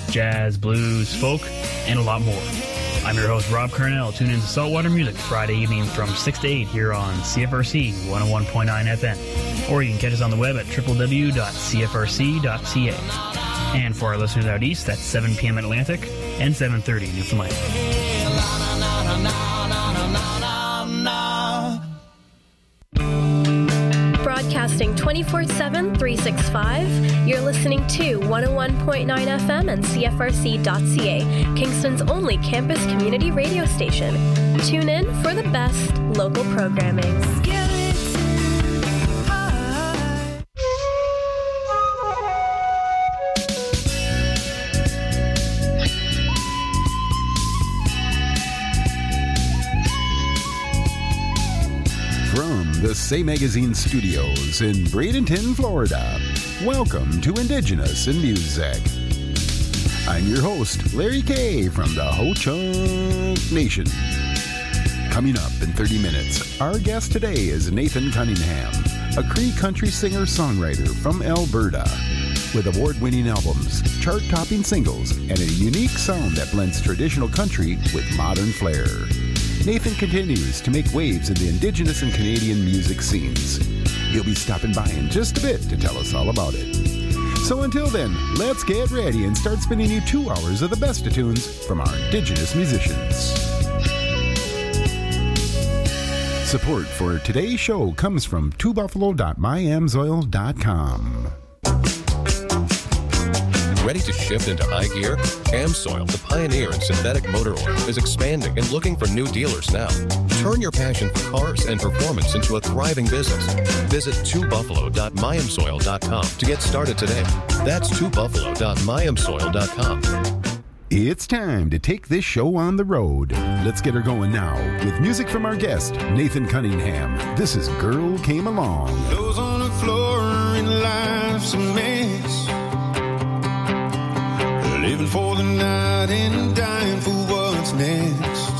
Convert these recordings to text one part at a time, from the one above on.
jazz, blues, folk, and a lot more. I'm your host, Rob Cornell. Tune in to Saltwater Music Friday evening from 6 to 8 here on CFRC 101.9 FM. Or you can catch us on the web at www.cfrc.ca. And for our listeners out east, that's 7 p.m. Atlantic and 7:30 Newfoundland. Broadcasting 24/7, 365, you're listening to 101.9 FM and CFRC.ca, Kingston's only campus community radio station. Tune in for the best local programming. The Say Magazine Studios in Bradenton, Florida. Welcome to Indigenous in Music. I'm your host, Larry Kay from the Ho-Chunk Nation. Coming up in 30 minutes, our guest today is Nathan Cunningham, a Cree country singer-songwriter from Alberta. With award-winning albums, chart-topping singles, and a unique sound that blends traditional country with modern flair. Nathan continues to make waves in the Indigenous and Canadian music scenes. He'll be stopping by in just a bit to tell us all about it. So until then, let's get ready and start spinning you 2 hours of the best of tunes from our Indigenous musicians. Support for today's show comes from twobuffalo.myamsoil.com. Ready to shift into high gear? AmSoil, the pioneer in synthetic motor oil, is expanding and looking for new dealers now. Turn your passion for cars and performance into a thriving business. Visit twobuffalo.myamsoil.com to get started today. That's twobuffalo.myamsoil.com. It's time to take this show on the road. Let's get her going now with music from our guest, Nathan Cunningham. This is Girl Came Along. Clothes on the floor and life's a mess. Living for the night and dying for what's next.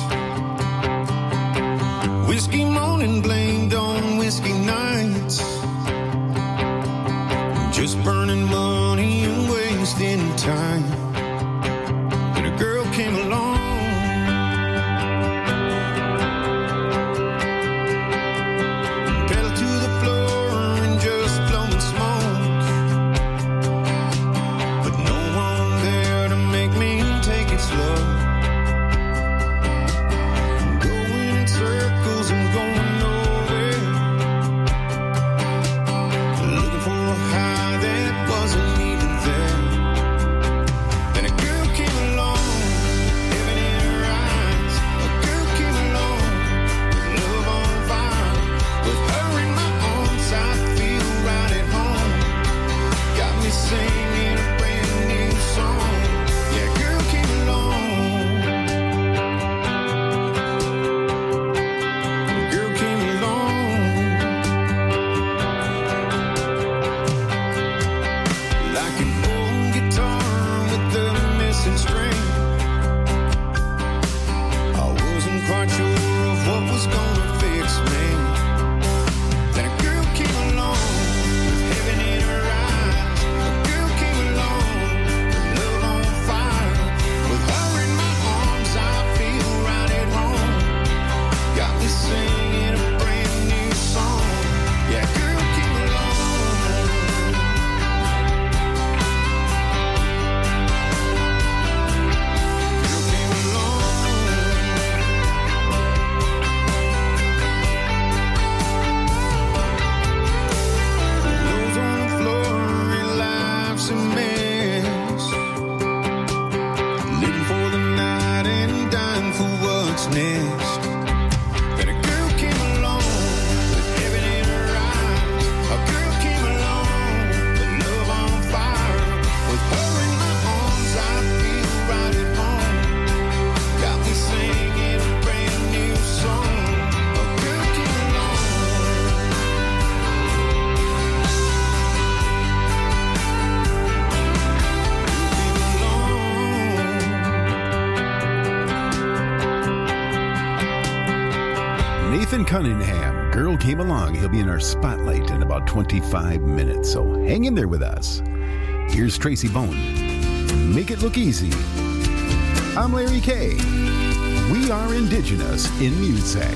Whiskey morning blamed on whiskey nights. Just burning money and wasting time. And a girl came along. Pedal to the floor and just blowing smoke. But no one there to make me take it slow. Going in circles and going nowhere. Looking for a high that wasn't even there. Then a girl came along, heaven in her eyes. A girl came along, with love on fire. With her in my arms, I feel right at home. Got me singing a brand new song. Yeah, girl came along. Girl came along. Like an old guitar with the missing string. I wasn't quite sure of what was gonna fix me. Then a girl came along, with heaven in her eyes. A girl came along, with love on fire. With her in my arms, I feel right at home. Got me singing a brand new song. Yeah, girl came along. Girl came along. Clothes on the floor and life's a mess. Living for the night and dying for what's next. Then a girl came along, with heaven in her eyes. A girl came along, with love on fire. With her in my arms, I feel right at home. Got me singing a brand new song. A girl came along. Nathan Cunningham, Girl Came Along. He'll be in our spotlight in about 25 minutes, so hang in there with us. Here's Tracy Bone. make it look easy. I'm Larry K. We are Indigenous in Music.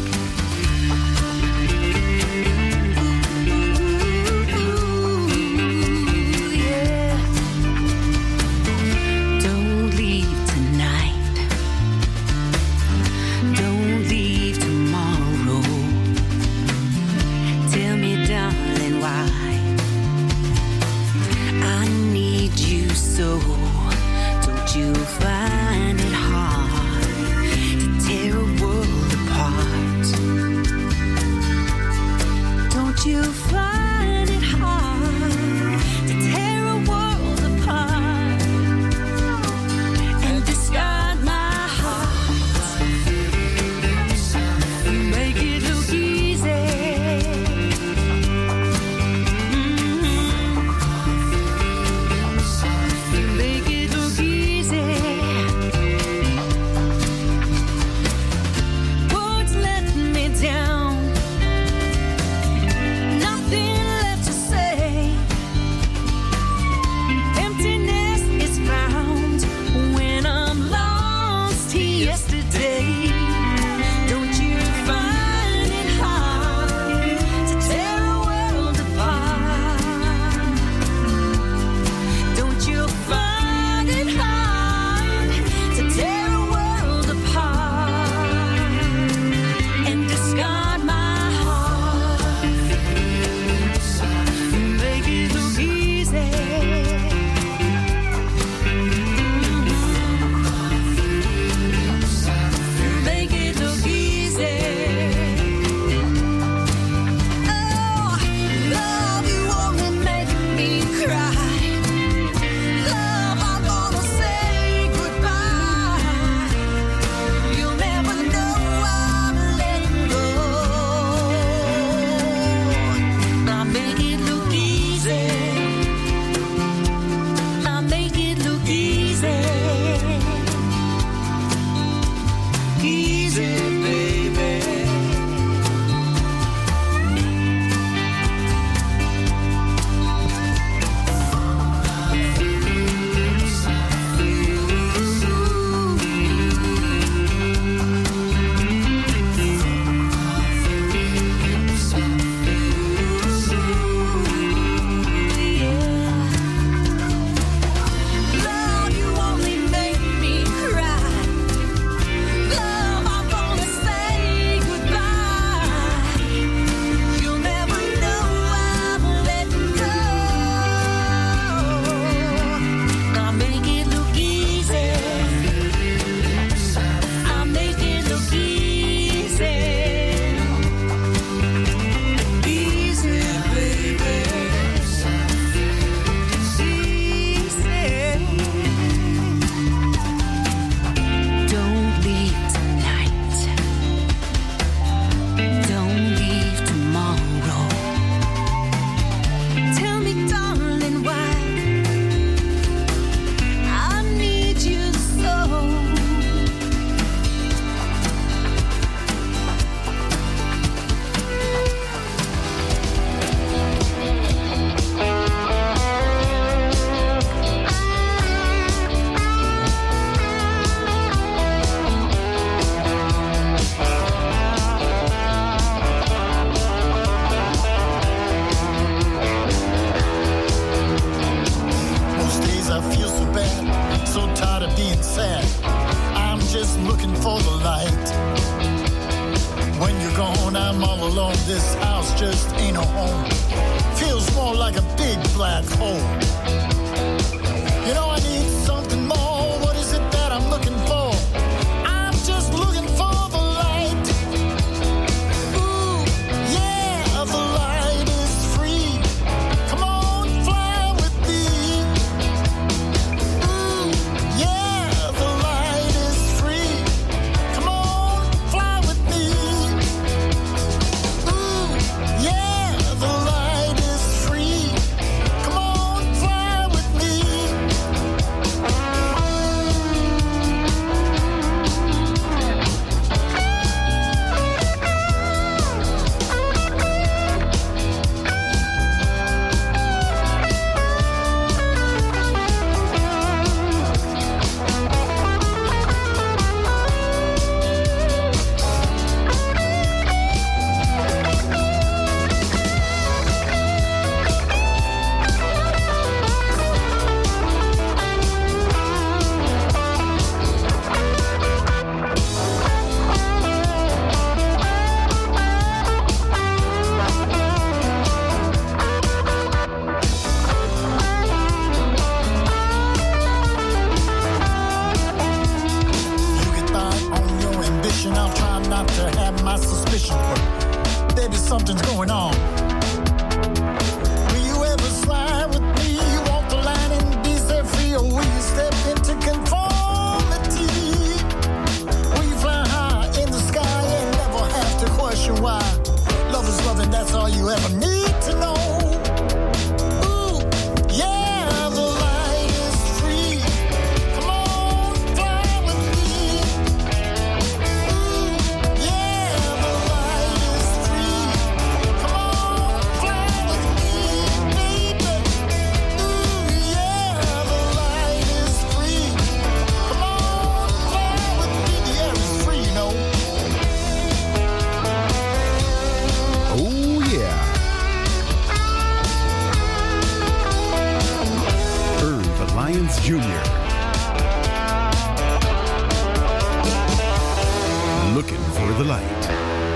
the light.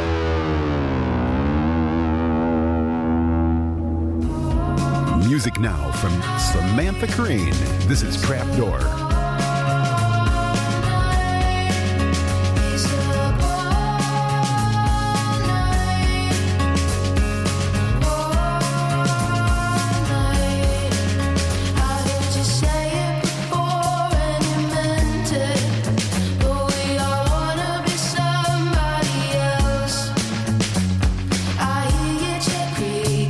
Music now from Samantha Crane. This is Trapdoor.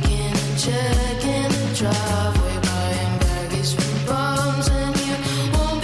Driveway buying baggies from bums, and you won't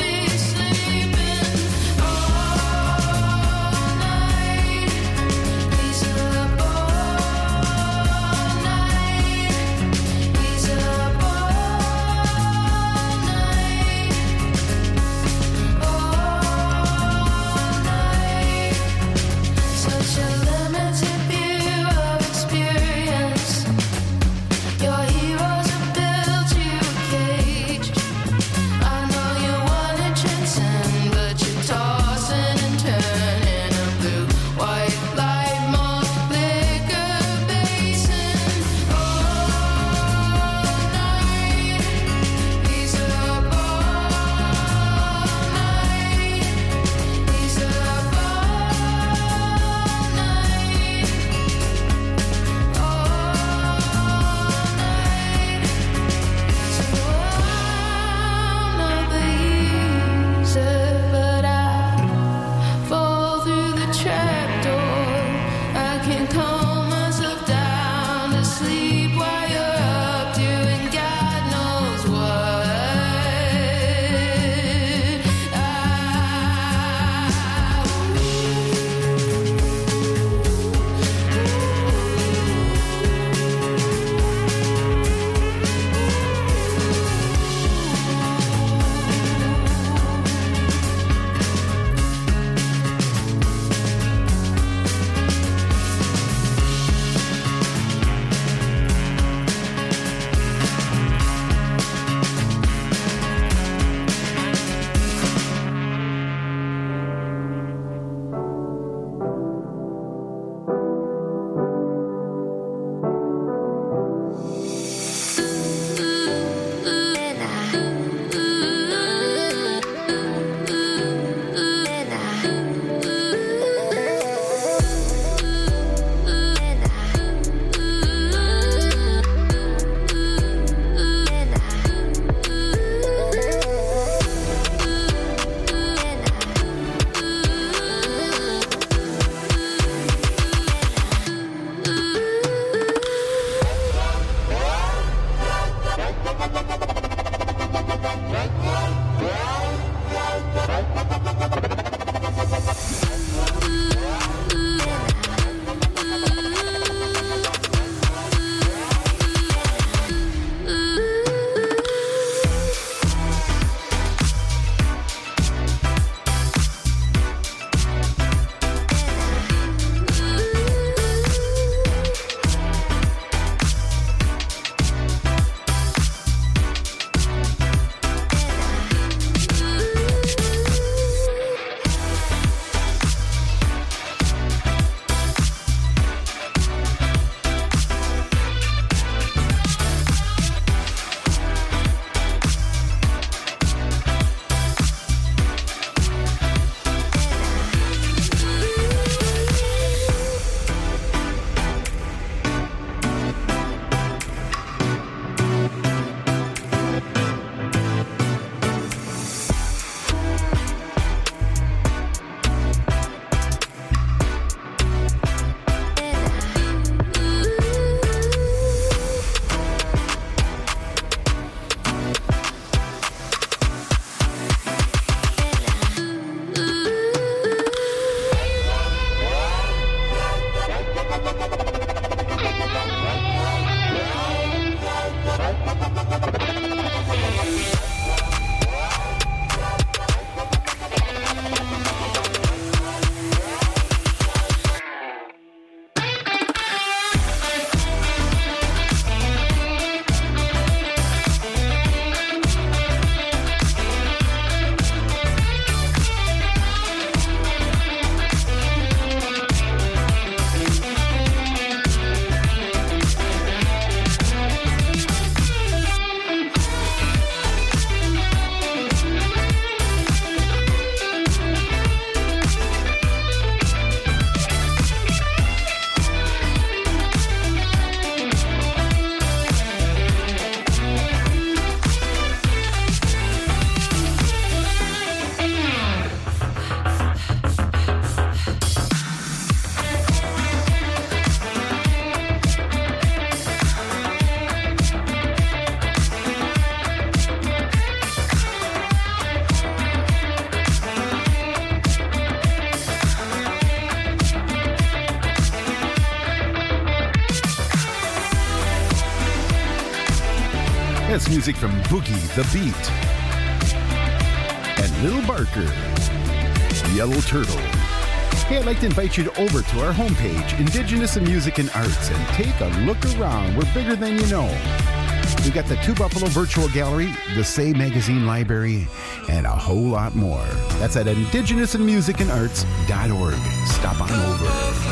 That's music from Boogie the Beat and Little Barker, Yellow Turtle. Hey, I'd like to invite you over to our homepage, Indigenous in Music and Arts, and take a look around. We're bigger than you know. We've got the Two Buffalo Virtual Gallery, the Say Magazine Library, and a whole lot more. That's at indigenousinmusicandarts.org. Stop on over.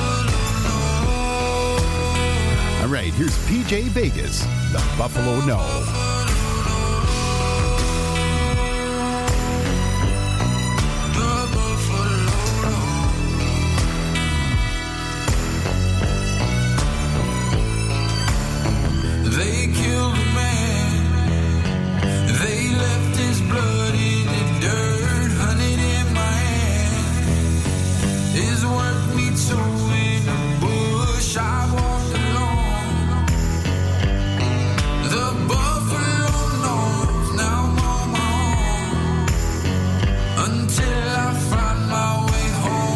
All right, here's PJ Vegas, the Buffalo No. They killed a man. They left his blood in the dirt. Hunted in my hand. His work meets so in the bush. I walked along. The buffalo knows now I'm on my own. Until I find my way home.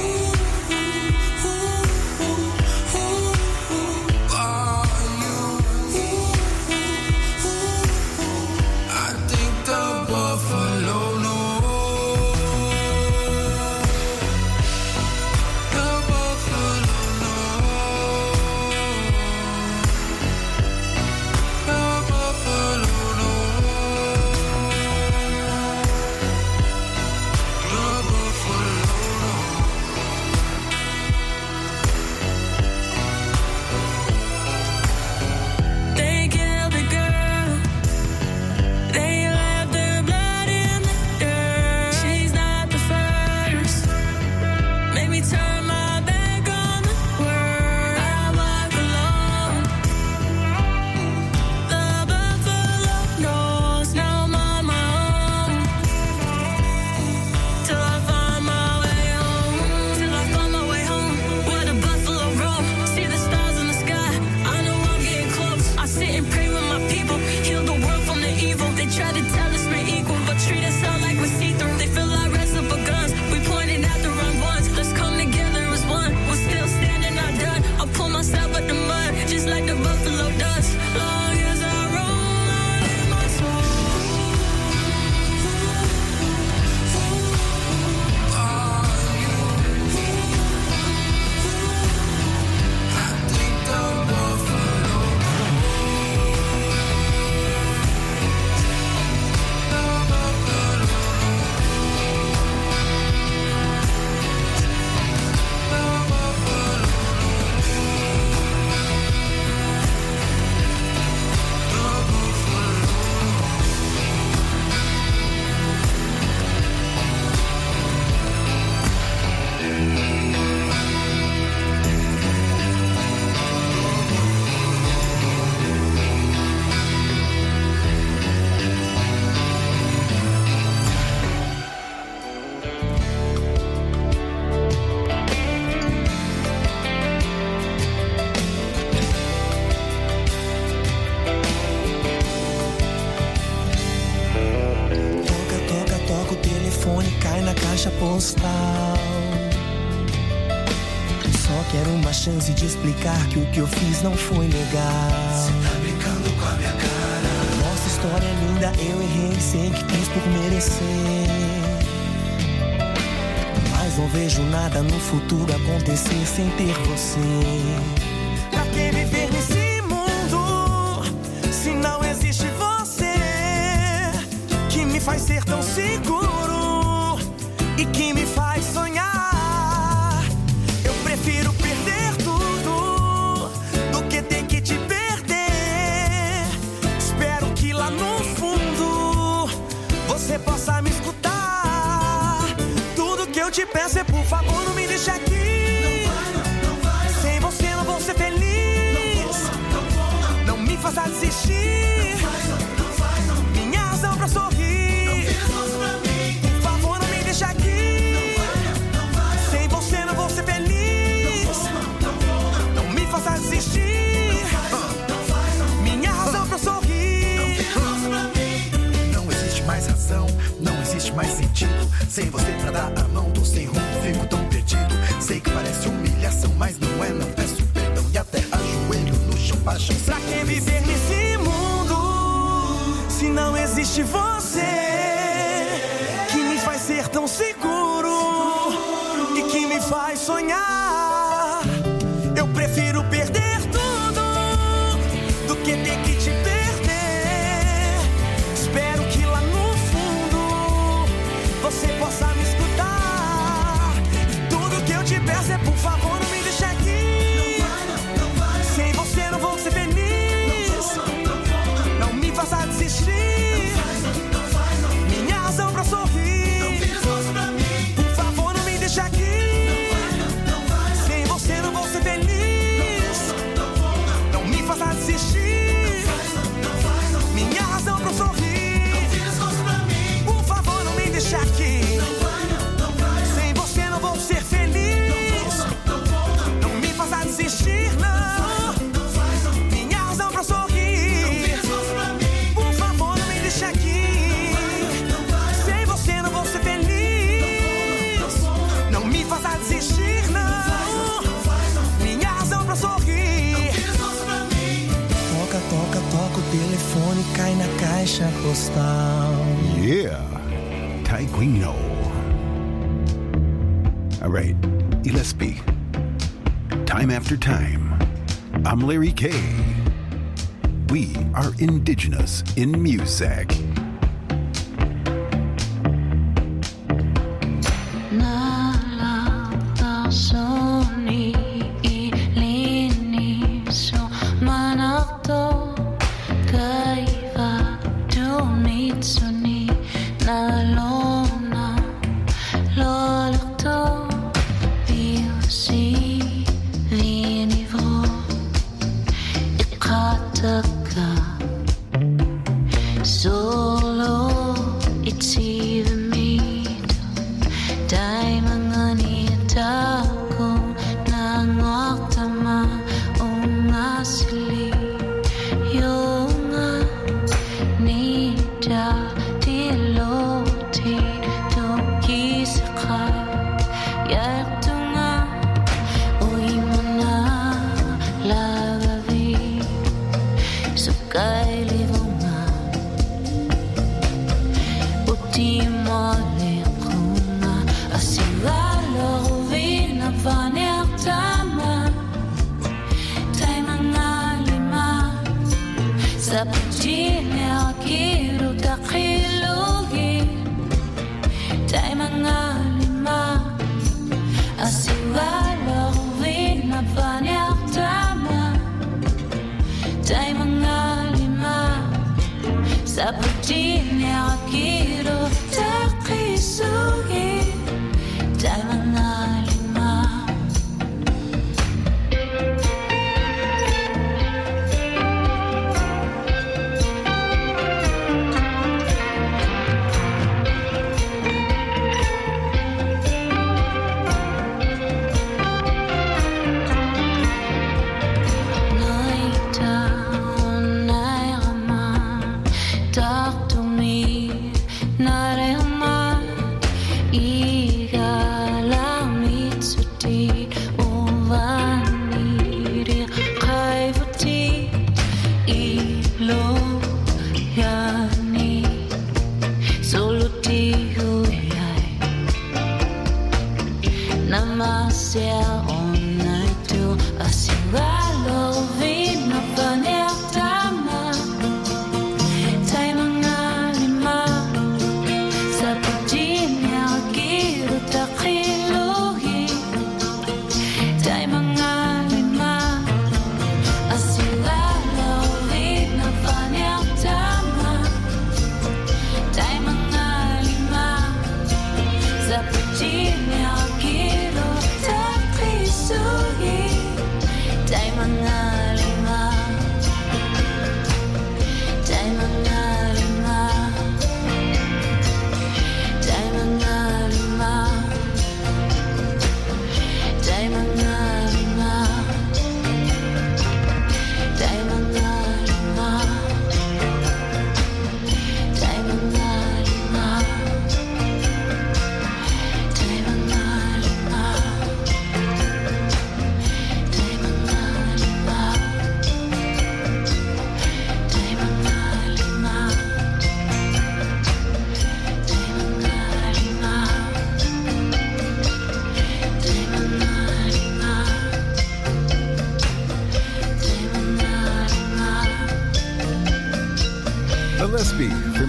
Chance de explicar que o que eu fiz não foi legal. Cê tá brincando com a minha cara. Nossa história é linda, eu errei, sei que fiz por merecer. Mas não vejo nada no futuro acontecer sem ter você. Pra que viver nesse mundo se não existe você? Que me faz ser tão seguro e que me faz sonhar. Eu prefiro perder tudo do que ter que te perder. Espero que lá no fundo você possa me escutar. Tudo que eu te peço é, por favor, não me deixe aqui. Não vai. Sem você não vou ser feliz. Não me faça desistir. Não vai. Minha razão pra sorrir. Não vira as mãos pra mim. Por favor, não me deixe aqui. Não vai. Sem você não vou ser feliz. Não me faça desistir. Minha razão pra sorrir. Não existe mais razão, não existe mais sentido. Sem você pra dar a mão, tô sem rumo, fico tão perdido. Sei que parece humilhação, mas não é, não peço perdão. E até ajoelho no chão, paixão. Pra que viver nesse mundo Se não existe você, que me faz ser tão seguro e que me faz sonhar, eu prefiro perder tudo do que ter que te perder. Espero que lá no fundo você possa me escutar. E tudo que eu te peço é, por favor, não me deixe aqui. Sem você não vou ser feliz. Não me faça desistir. Minha razão pra sorrir. Por favor, não me deixe aqui. Sem você não vou ser feliz. Não me faça desistir. Minha razão pra sorrir. Por favor, não me deixe aqui. Sem você não vou ser feliz. Não me faça desistir, não. Minha razão pra sorrir. Por favor, não me deixe aqui. Sem você não vou ser feliz. Não me faça desistir, não. Minha razão pra sorrir. Toca, toca, toca o telefone, cai na caixa postal. Yeah, Taekwino. All right, Gillespie. Time after time, I'm Larry K. We are indigenous in music.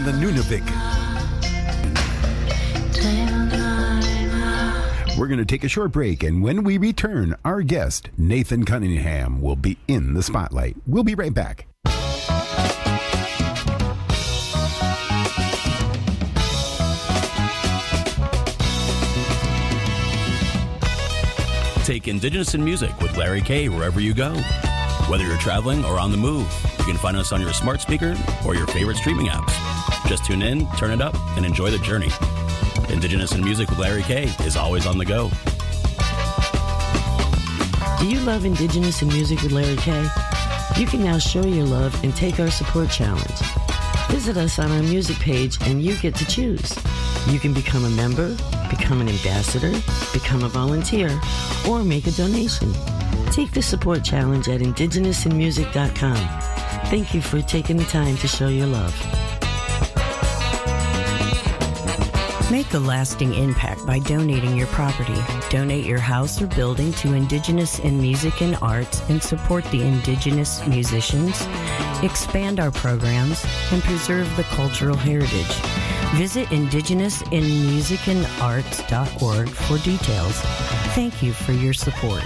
the Nunavik. We're going to take a short break, and when we return, our guest, Nathan Cunningham, will be in the spotlight. We'll be right back. Take Indigenous in Music with Larry K wherever you go. Whether you're traveling or on the move, you can find us on your smart speaker or your favorite streaming apps. Just tune in, turn it up, and enjoy the journey. Indigenous in Music with Larry K is always on the go. Do you love Indigenous in Music with Larry K? You can now show your love and take our support challenge. Visit us on our music page and you get to choose. You can become a member, become an ambassador, become a volunteer, or make a donation. Take the support challenge at indigenousinmusic.com. Thank you for taking the time to show your love. Make a lasting impact by donating your property. Donate your house or building to Indigenous in Music and Arts and support the Indigenous musicians, expand our programs, and preserve the cultural heritage. Visit indigenousinmusicandarts.org for details. Thank you for your support.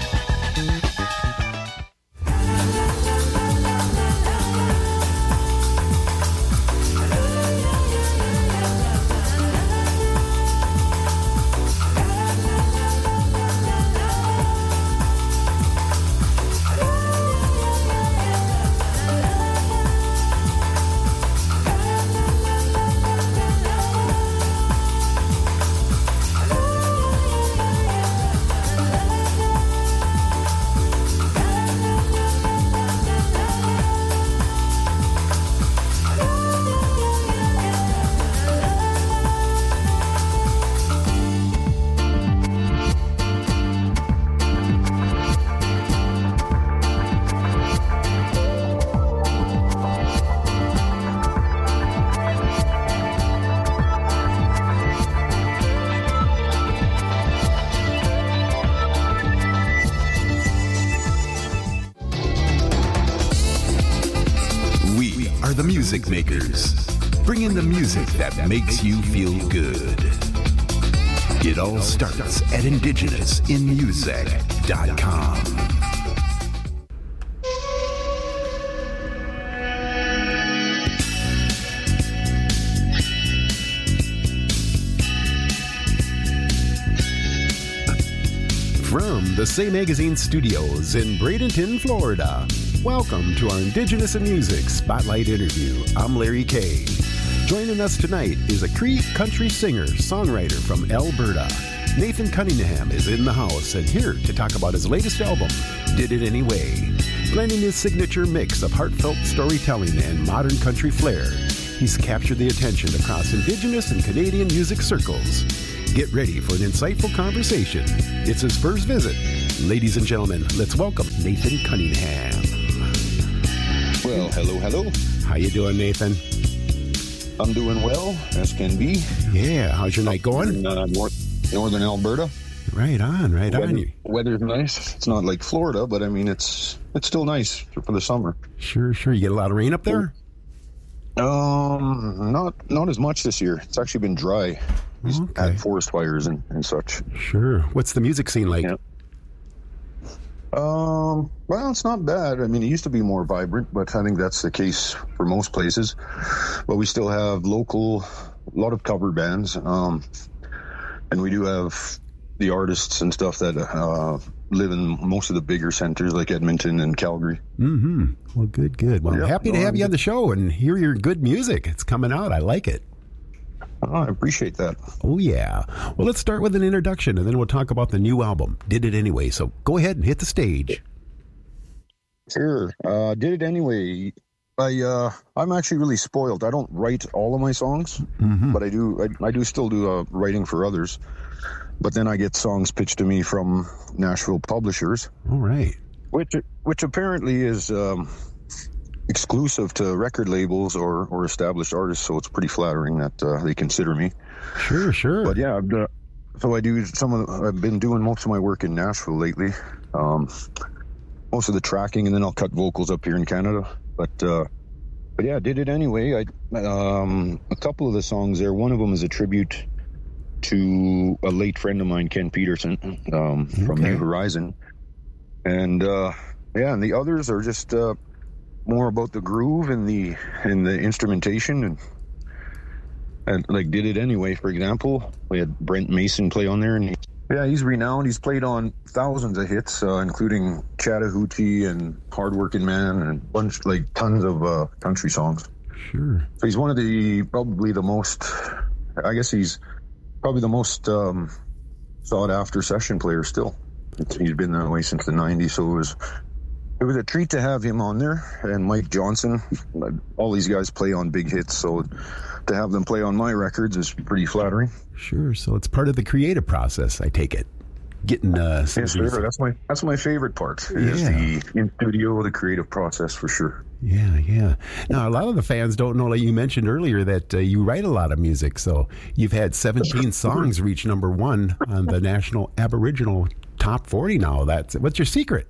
Music makers, bringing the music that makes you feel good. It all starts at indigenousinmusic.com. From the Say Magazine studios in Bradenton, Florida, welcome to our Indigenous in Music Spotlight interview. I'm Larry K. Joining us tonight is a Cree country singer, songwriter from Alberta. Nathan Cunningham is in the house and here to talk about his latest album, Did It Anyway. Blending his signature mix of heartfelt storytelling and modern country flair, he's captured the attention across Indigenous and Canadian music circles. Get ready for an insightful conversation. It's his first visit. Ladies and gentlemen, let's welcome Nathan Cunningham. Well, hello. How you doing, Nathan? I'm doing well, as can be. Yeah, how's your night going? In northern Alberta. Right on. Weather's nice. It's not like Florida, but I mean, it's still nice for the summer. Sure. You get a lot of rain up there? Not as much this year. It's actually been dry. Okay. Had forest fires and such. Sure. What's the music scene like? Yeah. Well, it's not bad. I mean, it used to be more vibrant, but I think that's the case for most places. But we still have a lot of cover bands, and we do have the artists and stuff that live in most of the bigger centers like Edmonton and Calgary. Mm-hmm. Well, good. Well, I'm happy to have you on the show and hear your good music. It's coming out. I like it. I appreciate that. Oh, yeah. Well, let's start with an introduction, and then we'll talk about the new album, Did It Anyway. So go ahead and hit the stage. Sure. Did It Anyway. I'm actually really spoiled. I don't write all of my songs, but I do still do writing for others. But then I get songs pitched to me from Nashville publishers. All right. Which apparently is exclusive to record labels or established artists, so it's pretty flattering that they consider me. Sure. But yeah, so I do I've been doing most of my work in Nashville lately. Most of the tracking, and then I'll cut vocals up here in Canada. But But yeah, did it anyway. A couple of the songs there. One of them is a tribute to a late friend of mine, Ken Peterson, from New Horizon, and and the others are just more about the groove and the instrumentation and like Did It Anyway, for example. We had Brent Mason play on there, and he's renowned. He's played on thousands of hits, including Chattahoochee and Hardworking Man and tons of country songs. Sure. So he's one of probably the most sought after session players still. He's been that way since the 90s, so it was a treat to have him on there, and Mike Johnson. All these guys play on big hits, so to have them play on my records is pretty flattering. Sure. So it's part of the creative process, I take it. Getting yes, sir. That's my favorite part. Is the in studio, the creative process for sure. Yeah. Now, a lot of the fans don't know, like you mentioned earlier, that you write a lot of music. So you've had 17 songs reach number 1 on the National Aboriginal Top 40 now. What's your secret?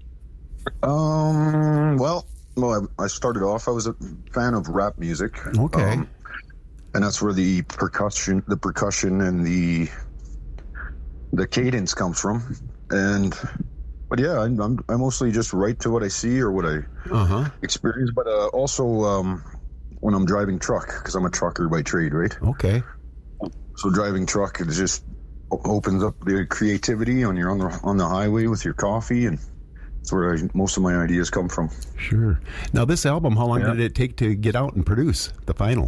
Well, I started off, I was a fan of rap music. Okay. And that's where the percussion and the cadence comes from. But yeah, I mostly just write to what I see or what I experience. But also when I'm driving truck, because I'm a trucker by trade, right? Okay. So driving truck, it just opens up the creativity when you're on the highway with your coffee, and that's where most of my ideas come from. Sure. Now, this album, how long did it take to get out and produce the final?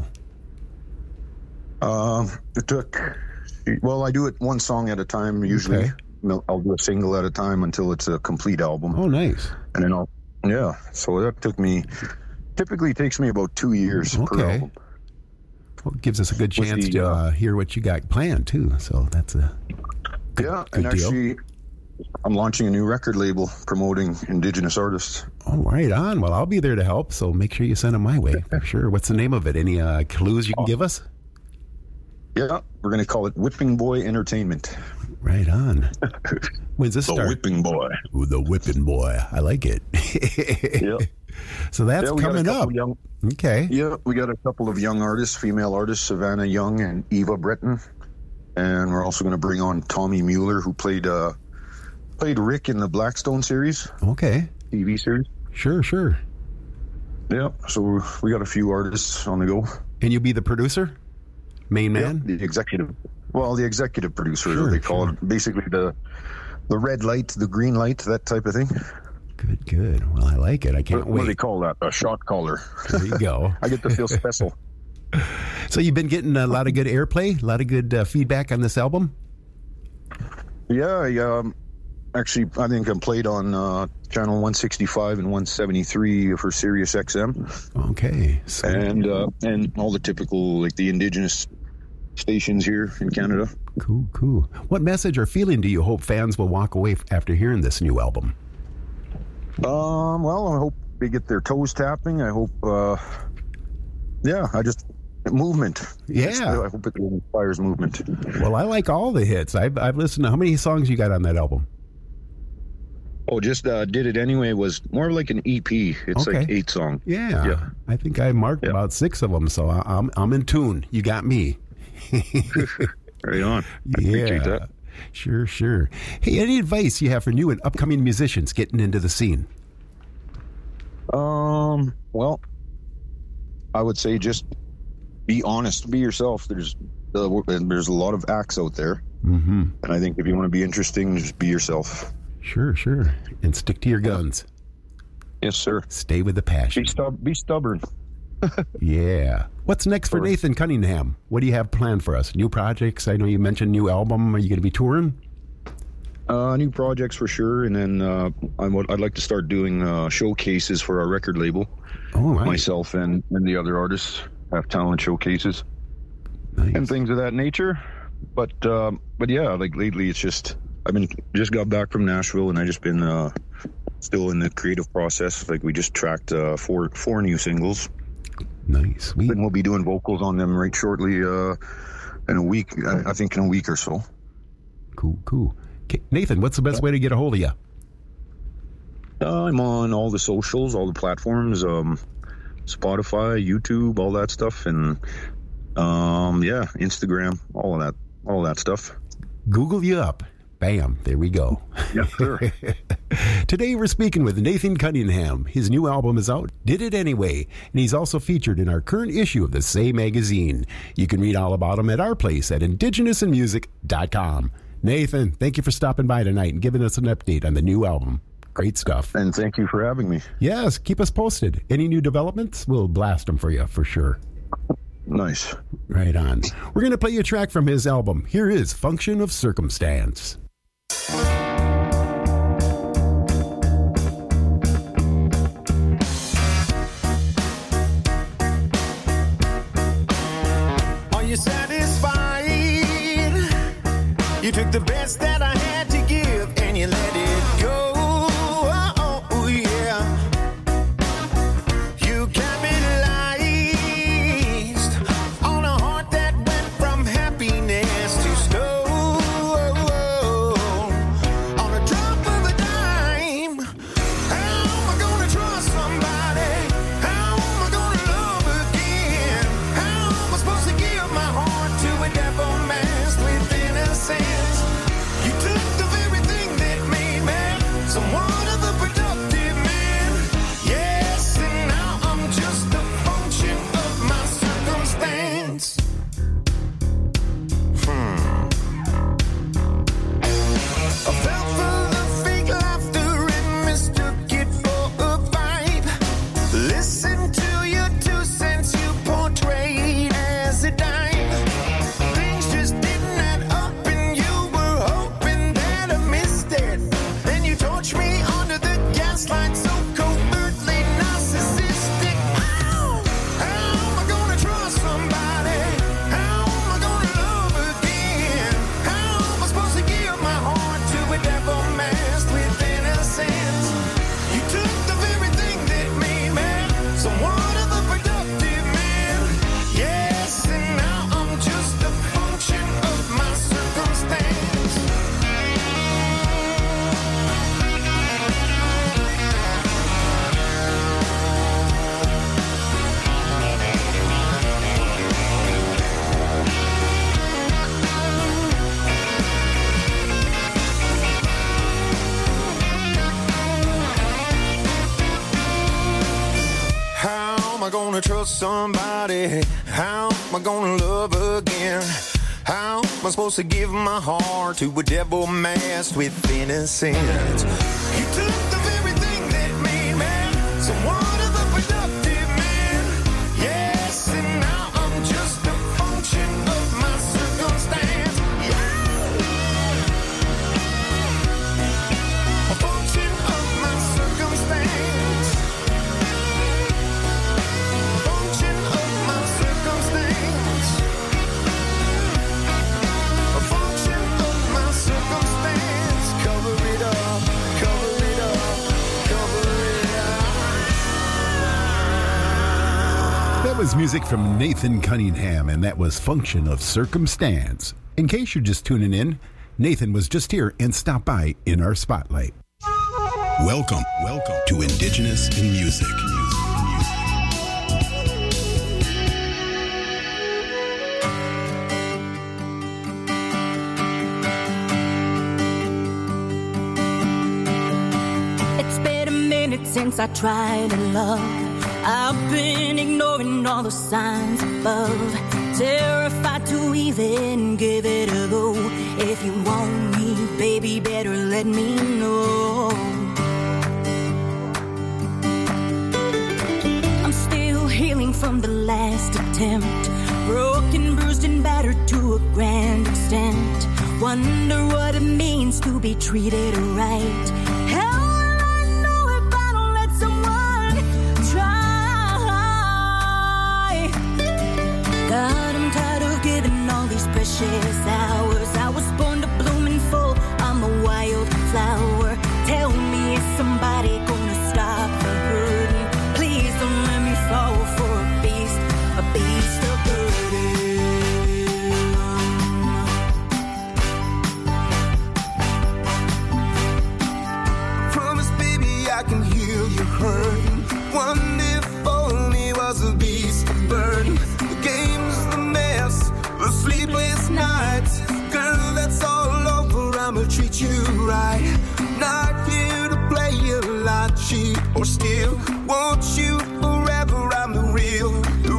It took. Well, I do it one song at a time usually. Okay. I'll do a single at a time until it's a complete album. Oh, nice. And then so that typically takes me about 2 years per album. Well, it gives us a good chance to hear what you got planned too. So that's a good deal. Actually, I'm launching a new record label promoting Indigenous artists. Oh, right on. Well, I'll be there to help, so make sure you send them my way for sure. What's the name of it? Any clues you can give us? Yeah, we're going to call it Whipping Boy Entertainment. Right on. When's this start? The Whipping Boy. Ooh, the Whipping Boy. I like it. Yeah. So that's coming up. Okay. Yeah, we got a couple of young artists, female artists, Savannah Young and Eva Breton. And we're also going to bring on Tommy Mueller, who played Rick in the Blackstone series. Okay. TV series. Sure. Yeah, so we got a few artists on the go. And you'll be the producer? Main man? Yeah, the executive producer, they call it. Basically the red light, the green light, that type of thing. Good. Well, I like it. I can't wait. What do they call that? A shot caller. There you go. I get to feel special. So you've been getting a lot of good airplay, a lot of good feedback on this album? Yeah. Actually, I think I'm played on channel 165 and 173 for Sirius XM. Okay. And all the typical, like the Indigenous stations here in Canada. Cool. What message or feeling do you hope fans will walk away after hearing this new album? Well, I hope they get their toes tapping. I hope, movement. Yeah. I hope it inspires movement. Well, I like all the hits. I've listened to, how many songs you got on that album? Oh, just Did It Anyway was more like an EP. It's like 8 songs. Yeah. I think I marked about 6 of them, so I'm in tune. You got me. Right on. I appreciate that. Sure. Hey, any advice you have for new and upcoming musicians getting into the scene? Well, I would say just be honest, be yourself. There's a lot of acts out there, and I think if you want to be interesting, just be yourself. Sure, and stick to your guns. Yes, sir. Stay with the passion. Be stubborn. Yeah. What's next for Nathan Cunningham? What do you have planned for us? New projects? I know you mentioned new album. Are you going to be touring? New projects for sure, and then I'd like to start doing showcases for our record label. Oh, right. Myself and the other artists have talent showcases and things of that nature. But yeah, like lately it's just just got back from Nashville, and I just been still in the creative process. Like we just tracked 4 new singles. Nice. And we'll be doing vocals on them right shortly in a week. I think in a week or so. Cool. Okay, Nathan, what's the best way to get a hold of you? I'm on all the socials, all the platforms. Spotify, YouTube, all that stuff, and Instagram, all of that stuff. Google you up. Bam, there we go. Yes, sir. Today we're speaking with Nathan Cunningham. His new album is out, Did It Anyway, and he's also featured in our current issue of the Say magazine. You can read all about him at our place at indigenousinmusic.com. Nathan, thank you for stopping by tonight and giving us an update on the new album. Great stuff. And thank you for having me. Yes, keep us posted. Any new developments, we'll blast them for you for sure. Nice. Right on. We're going to play you a track from his album. Here is Function of Circumstance. Are you satisfied? You took the best that I had to give and you let it go. Oh, yeah. You capitalized on a heart that went from happiness to stone. On a drop of a dime, how am I gonna trust somebody? How am I gonna love again? How am I supposed to give my heart to a devil masked with innocence? You took the very thing that made me somewhat of a productive man. Yes, and now I'm just a function of my circumstance. I fell for the fake laughter and mistook it for a vibe. Listen to your 2 cents you portrayed as a dime. Things just didn't add up and you were hoping that I missed it. Then you torch me under the gaslight so covertly narcissistic. Ow! How am I gonna trust somebody? How am I gonna love again? How am I supposed to give my heart to a devil masked with innocence? You took the very thing that made me somewhat of a productive man. Yes, and now I'm just a function of my circumstance. How am I gonna trust somebody? How am I gonna love again? How am I supposed to give my heart to a devil masked with innocence? You took the very thing that made me somewhat of a productive man. Yes, and now I'm just a function of my circumstance. A function of my circumstance. Function of my circumstance. A function of my circumstance. Cover it up, cover it up, cover it up. That was music from Nathan Cunningham, and that was Function of Circumstance. In case you're just tuning in, Nathan was just here and stopped by in our spotlight. Welcome to Indigenous in Music. It's been a minute since I tried to love. I've been ignoring all the signs above, terrified to even give it a go. If you want me, baby, better let me know. I'm still healing from the last attempt, broken, bruised, and battered to a grand extent. Wonder what it means to be treated right. How will I know if I don't let someone try? God, I'm tired of giving all these precious hours. I was born to bloom and full. I'm a wildflower. Tell me, is somebody gonna stop the hurting? Please don't let me fall for a beast of burden. Promise, baby, I can heal your hurt. One day for me, I'ma treat you right. Not here to play a lot, cheat or steal. Want you forever, I'm the real deal.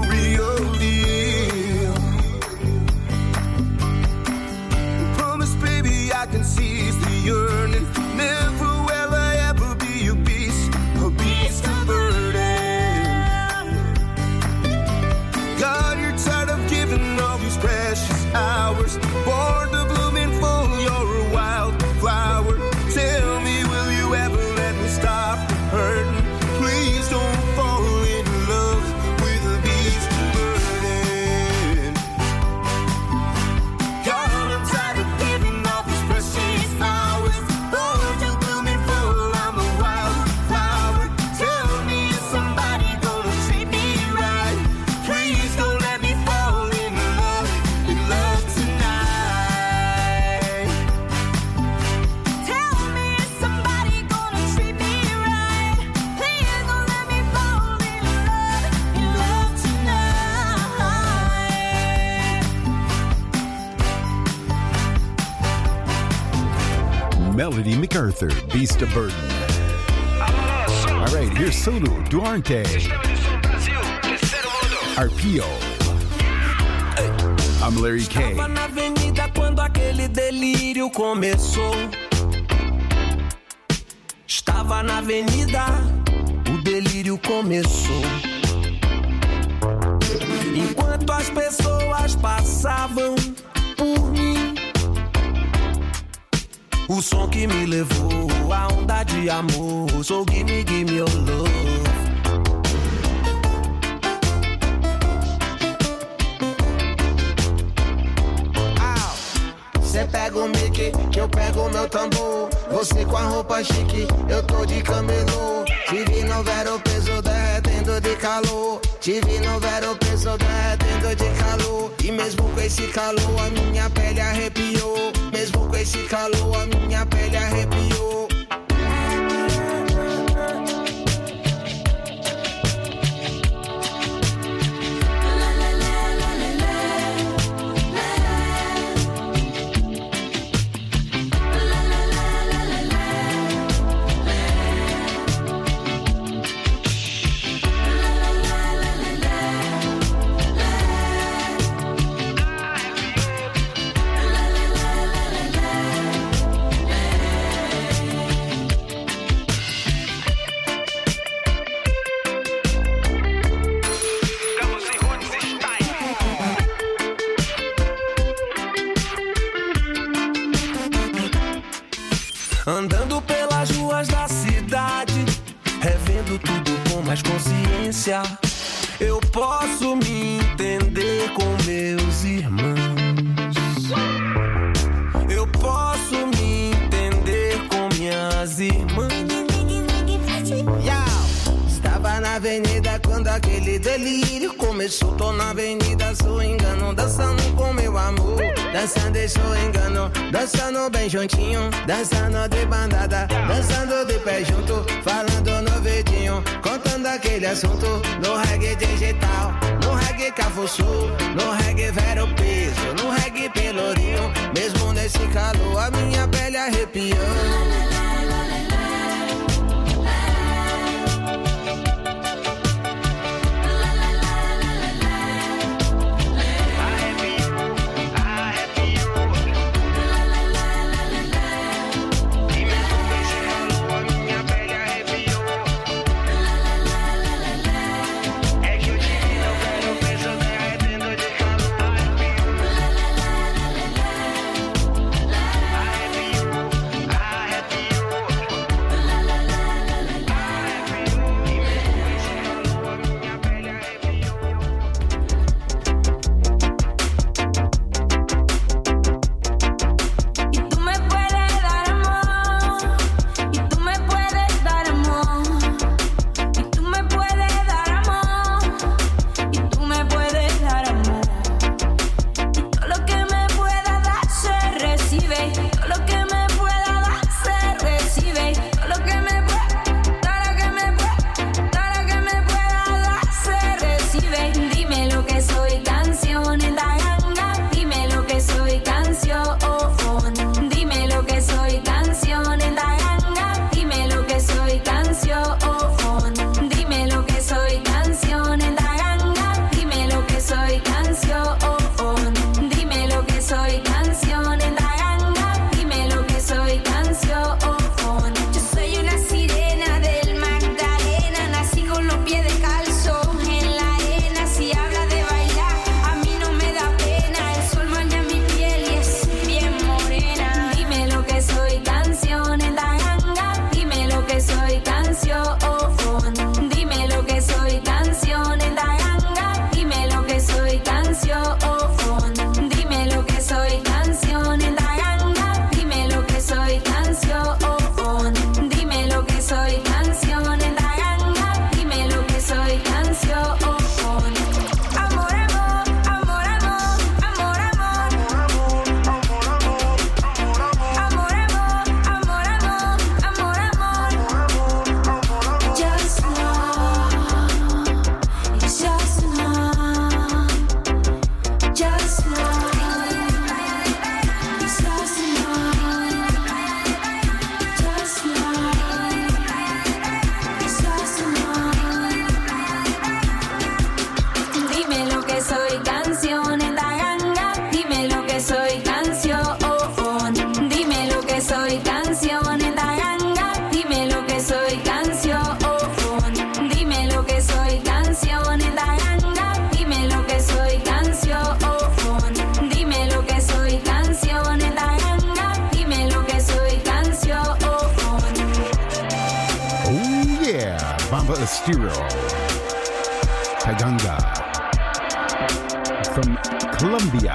Promise, baby, I can seize the yearning. Never will I ever be a beast of burden. God, you're tired of giving all these precious hours. Born to bloom in full, you're a wild flower. Tell me, will you ever let me stop hurting? Please don't fall in love with a beast of burden. God, I'm tired of giving all these precious hours. Born to bloom in full, I'm a wild flower. Tell me, is somebody gonna treat me right? Please don't let me fall in love tonight. Tell me, is somebody gonna treat me right? Please don't let me fall in love tonight. Melody MacArthur, Beast of Burden. All right, here's Sulu, Duarte, Arpio. I'm Larry K. Estava na avenida quando aquele delírio começou. Estava na avenida, o delírio começou. Enquanto as pessoas passavam por mim, o som que me levou à onda de amor. So gimme, gimme your love. Cê pega o mic, que eu pego o meu tambor. Você com a roupa chique, eu tô de camelô. Te vi no ver o peso derretendo de calor. Te vi no ver o peso derretendo de calor. E mesmo com esse calor a minha pele arrepiou. Mesmo com esse calor a minha pele arrepiou. Andando pelas ruas da cidade, revendo tudo com mais consciência. Eu posso me entender com meus irmãos. Eu posso me entender com minhas irmãs. Estava na avenida quando aquele delírio começou. Tô na avenida, sou engano, dançando com meu amor. Dançando e sou engano, dançando bem juntinho. Dançando de bandada, dançando de pé junto. Falando no vidinho, contando aquele assunto. No reggae digital, no reggae cafuçu, no reggae vero peso, no reggae pelourinho. Mesmo nesse calor, a minha pele arrepiou. Bamba Estilo. Taganga. From Colombia.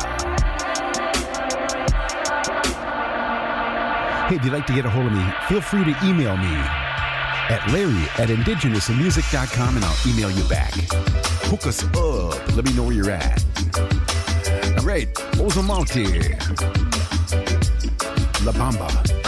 Hey, if you'd like to get a hold of me, feel free to email me at larry@indigenousinmusic.com and I'll email you back. Hook us up. Let me know where you're at. All right, Ozomalte. La Bamba.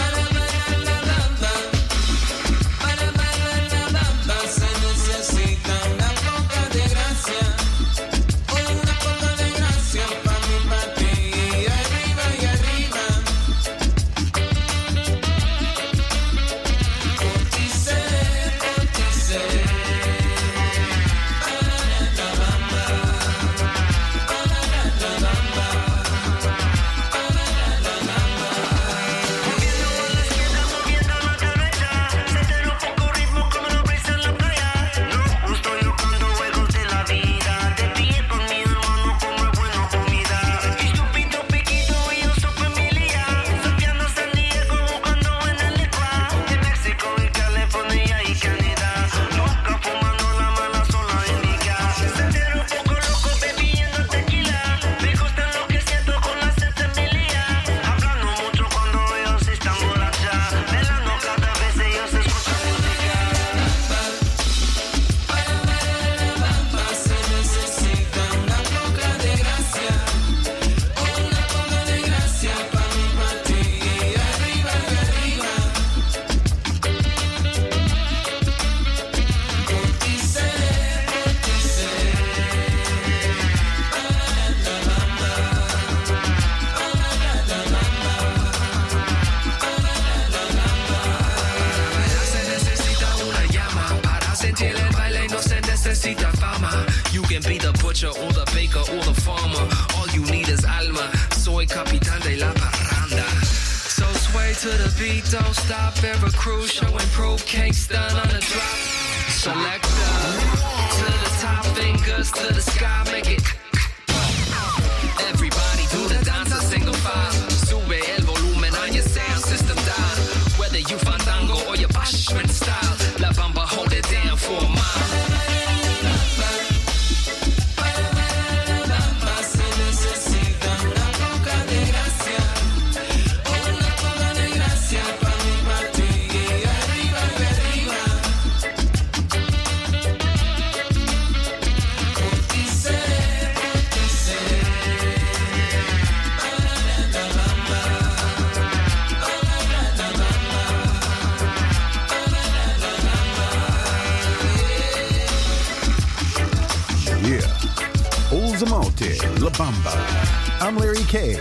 La Bamba. I'm Larry K.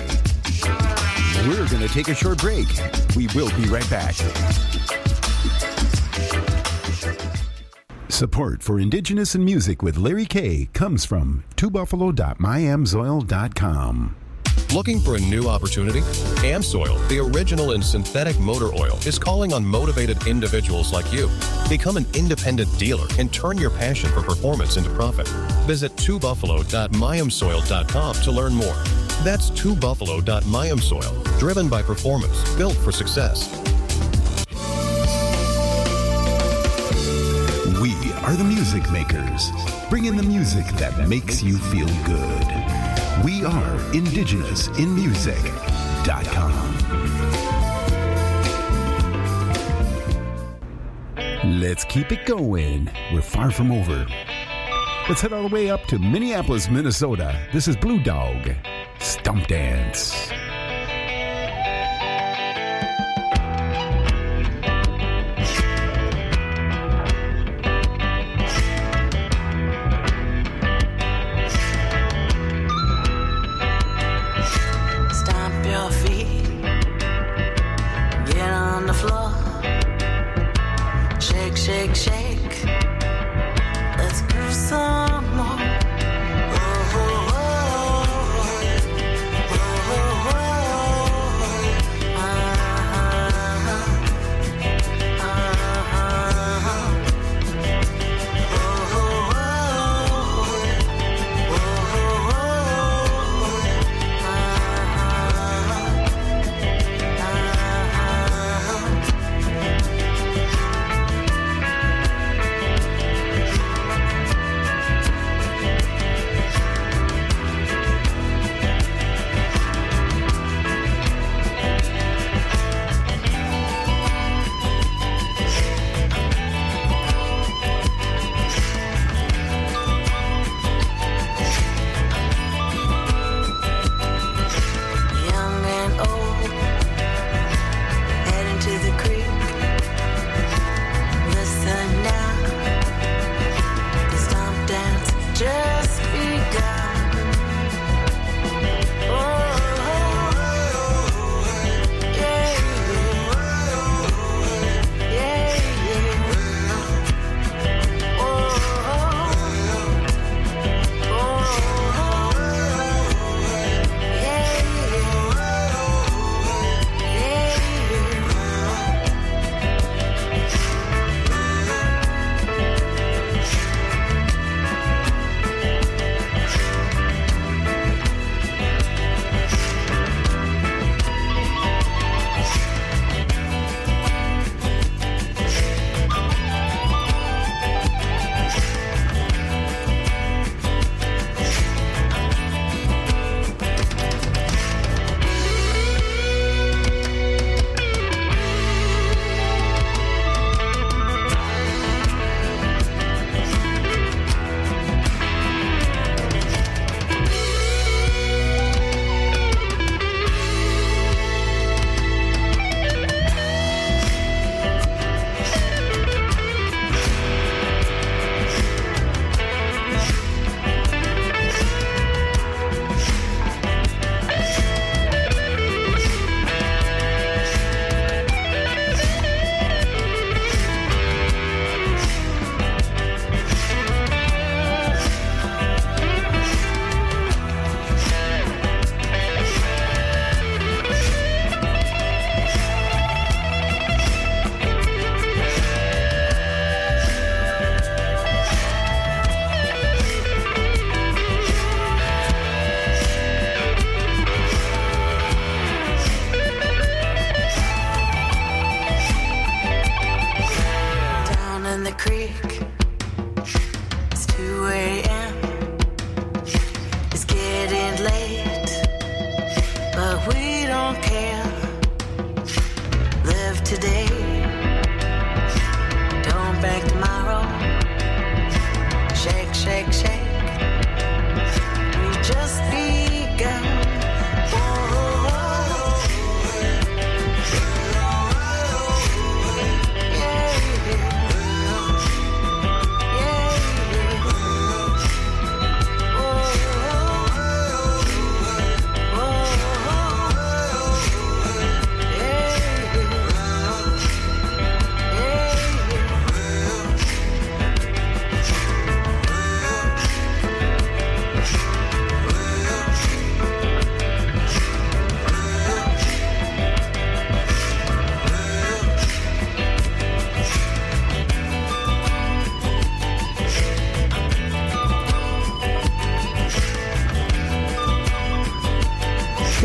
We're going to take a short break. We will be right back. Support for Indigenous in Music with Larry K comes from twobuffalo.myamsoil.com. Looking for a new opportunity? AmSoil, the original in synthetic motor oil, is calling on motivated individuals like you. Become an independent dealer and turn your passion for performance into profit. Visit twobuffalo.myamsoil.com to learn more. That's twobuffalo.myamsoil, driven by performance, built for success. We are the music makers, bringing the music that makes you feel good. We are IndigenousInMusic.com. Let's keep it going. We're far from over. Let's head all the way up to Minneapolis, Minnesota. This is Blue Dog, Stump Dance.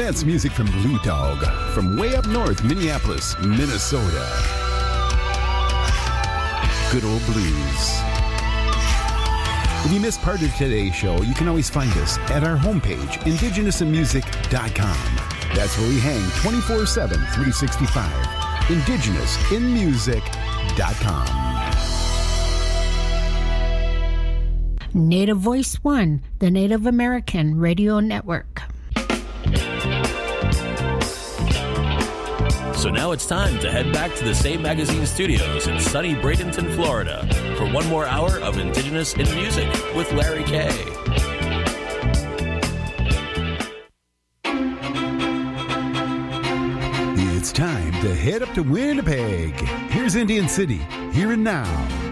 dance music from Blue Dog, from way up north, Minneapolis, Minnesota. Good old blues. If you missed part of today's show, you can always find us at our homepage, indigenousinmusic.com. That's where we hang 24/7, 365. indigenousinmusic.com. Native Voice One, the Native American Radio Network. So now it's time to head back to the Say Magazine studios in sunny Bradenton, Florida, for one more hour of Indigenous in Music with Larry Kay. It's time to head up to Winnipeg. Here's Indian City, Here and Now.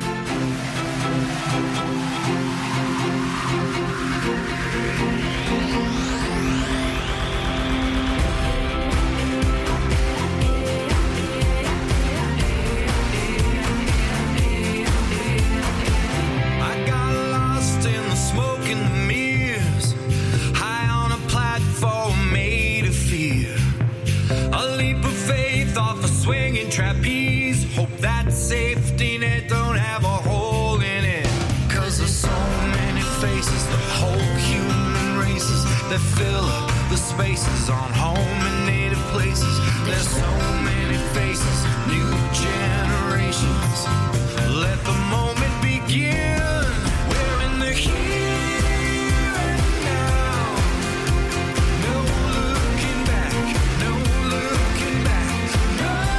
Trapeze, hope that safety net don't have a hole in it. 'Cause there's so many faces, the whole human races that fill up the spaces on home and native places. There's so